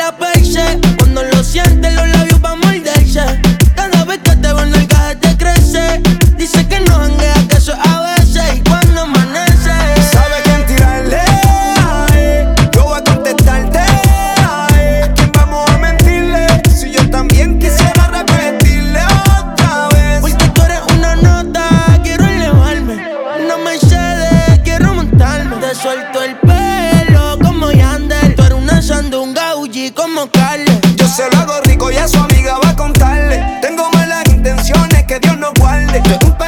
la perse. Cuando lo sientes los labios van a morderse. Cada vez que te veo en el gaje te crece. Dice que no janguea, que eso es a veces. Y cuando amanece sabe quién tirarle, ay, yo voy a contestarte, ay, ¿quién vamos a mentirle? Si yo también quisiera repetirle otra vez. Porque tú eres una nota, quiero elevarme. Una Mercedes, quiero montarme. Te suelto el pelo como Yandel. Tú eres una sandunga, Uji como Carles. Yo se lo hago rico y a su amiga va a contarle. Tengo malas intenciones, que Dios nos guarde.